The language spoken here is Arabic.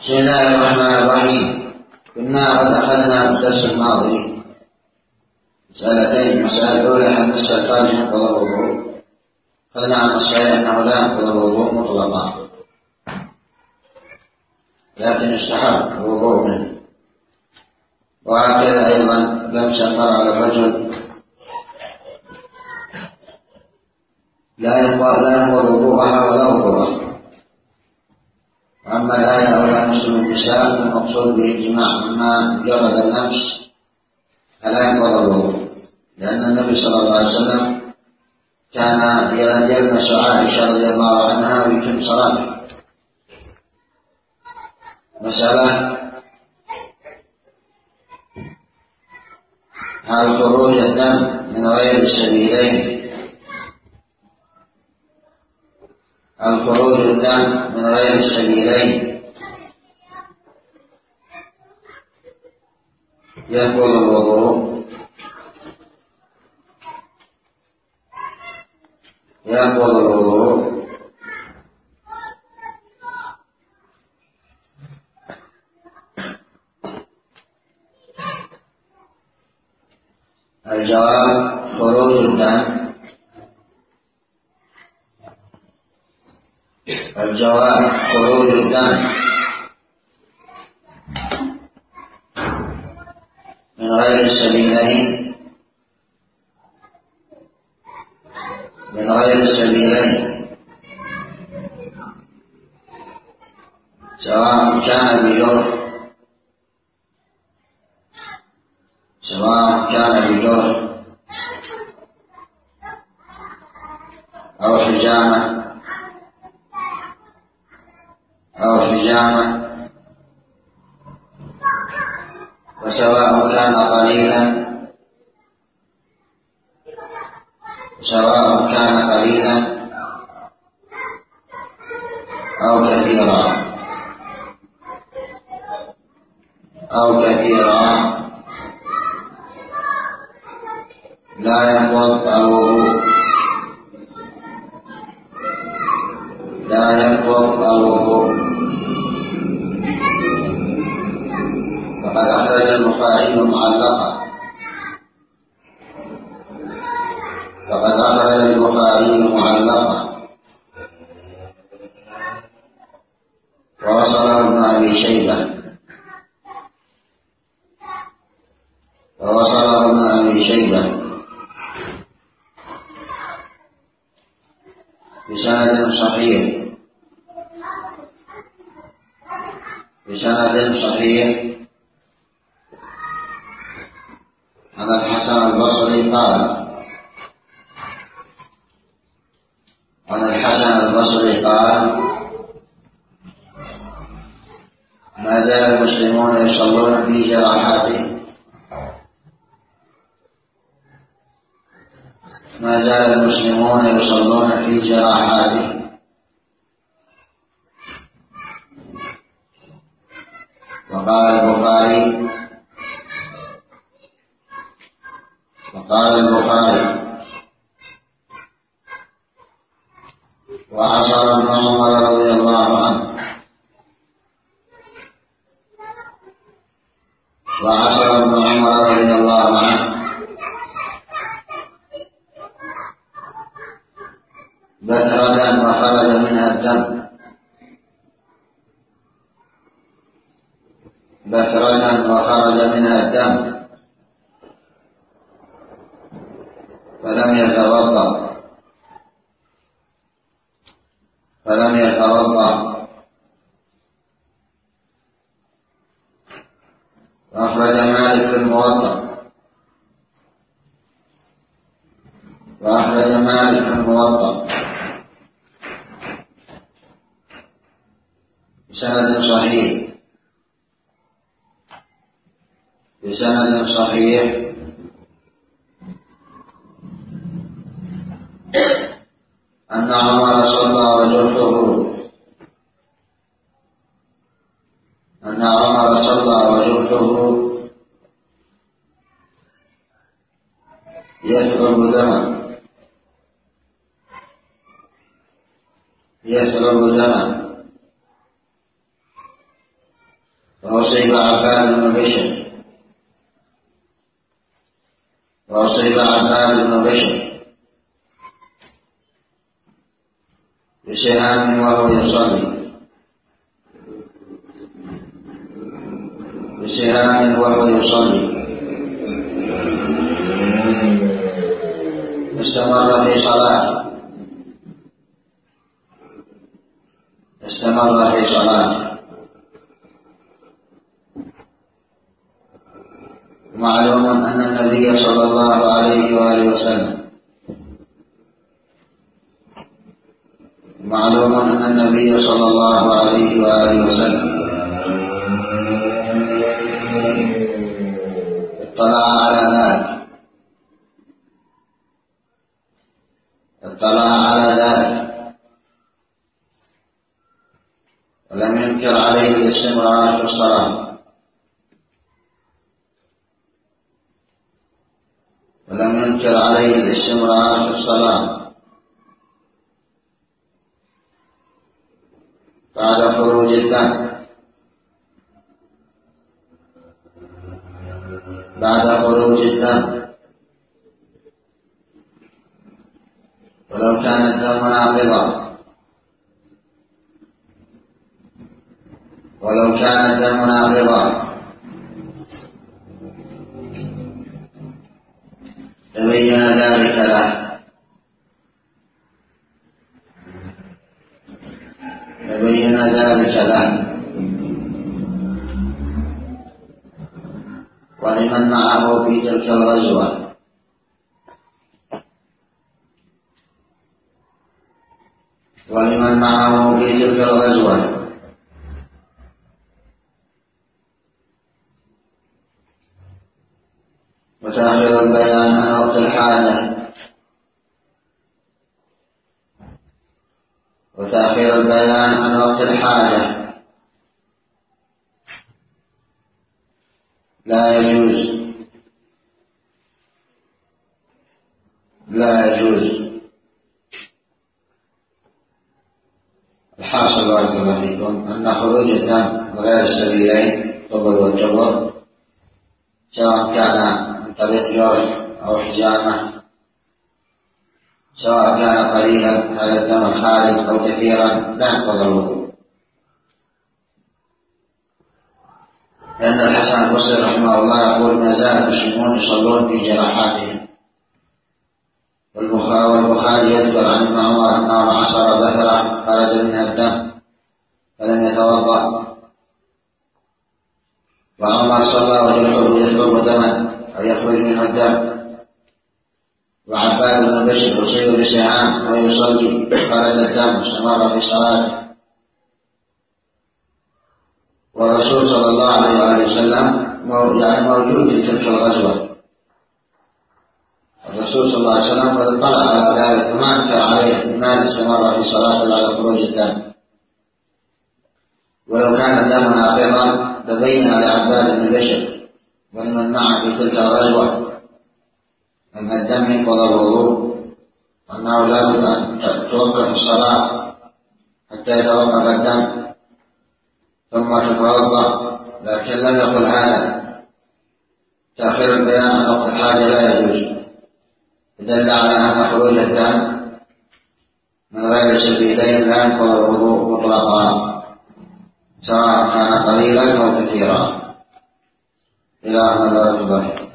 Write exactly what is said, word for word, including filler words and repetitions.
بسم الله الرحمن الرحيم. كنا قد أخذنا في الدرس الماضي مسألتين. المسألة الأولى هل مس الفرج ينقض الوضوء؟ أخذنا عن الصحيح أنه لا ينقض الوضوء مطلقا، لكن يستحب الوضوء منه. وهكذا أيضا لمس المرء على الرجل لا ينقض وضوءها ولا وضوءها. أما الآية أو لا مسلم النساء المقصود به الجماع، أما مجرد اللمس فلا ينقض الوضوء، لأن النبي صلى الله عليه وسلم كان يلمس عائشة رضي الله عنها ويتم صلاته. مسألة هل خروج الدم من غير السبيلين الخروج الدم من غير السبيلين ينقض الوضوء ينقض الوضوء الجواب خروج الدم الجواب خروج الدم من غير السبيلين من غير السبيلين سواء كان بجرح سواء كان بجرح أو حجامة أو حجامة وسواء كان قليلا سواء كان قليلا أو كثيرا أو كثيرا لا ينقض الوضوء لا ينقض الوضوء. فقد أخرج البخاري معلقا فقد أخرج البخاري معلقا ووصله ابن أبي شيبة ووصله ابن أبي شيبة بسند صحيح بسند صحيح عن الحسن البصري قال عن الحسن البصري قال ما زال المسلمون يصلون في جراحاتهم ما زال المسلمون يصلون في جراحاتهم. وقال البخاري وقال البخاري وعصر ابن عمر رضي الله عنه وعصر ابن عمر رضي الله عنه بترة وخرج منها الدم بترة وخرج منها الدم فلم يتوضأ فلم يتوضأ وأخرج مالك في الموطأ وأخرج مالك في الموطأ بسند صحيح بسند صحيح أن عمر صلى وجرحه أن عمر صلى وجرحه يشرب دما يشرب دما وأصيب عباد بن بشر وأصيب عباد بن بشر بسهام وهو يصلي بسهام وهو يصلي استمر في صلاته استمر في صلاته معلوم أن النبي صلى الله عليه وآله وسلم معلوم أن النبي صلى الله عليه وآله وسلم اطلع على ذلك اطلع على ذلك ولم ينكر عليه الاستمرار في الصلاة ولم ينكر عليه الاستمرار في الصلاة بعد خروج الدم بعد خروج الدم ولو كان الدم ناقضا ولو كان الدم ناقضا تبين ذلك له تبين ذلك له ولمن معه في تلك الغزوة ولمن معه في تلك الغزوة وتأخير البيان عن وقت الحاجة وتأخير البيان عن وقت الحاجة لا يجوز لا يجوز الحاصل بارك الله فيكم أن خروج الدم غير السبيلين قبل والجبر سواء كان من طريق جرح أو حجامة سواء كان قليلا هذا الدم الخارج أو كثيرا لا ينقض الوضوء لأن الحسن البصري رحمه الله يقول ما زال المسلمون يصلون في جراحاتهم والبخاري يذكر عن ابن عمر أنه عصر بثرة خرج منها الدم فلم يتوضأ وعمر صلى ويخرج يخرج دما أو يخرج منه الدم وعباد بن بشر يصيب بسهام ويصلي خرج الدم واستمر في صلاته والرسول صلى الله عليه وآله وسلم يعني موجود في تلك الغزوة الرسول صلى الله عليه وسلم قد اطلع على ذلك وما انكر عليه ما استمر في صلاته بعد خروج الدم ولو كان الدم ناقضا تبين لعباد بن بشر ولمن معه في تلك الغزوة أن الدم ينقض الوضوء وأنه لا بد أن توقف الصلاة حتى يتوقف الدم ثم تتوضأ لكن لم يقل هذا تأخير البيان عن وقت الحاجة لا يجوز دل على أن خروج الدم من غير سبيلين لا ينقض الوضوء مطلقا سواء كان قليلا أو كثيرا إلى أن لا يتبعه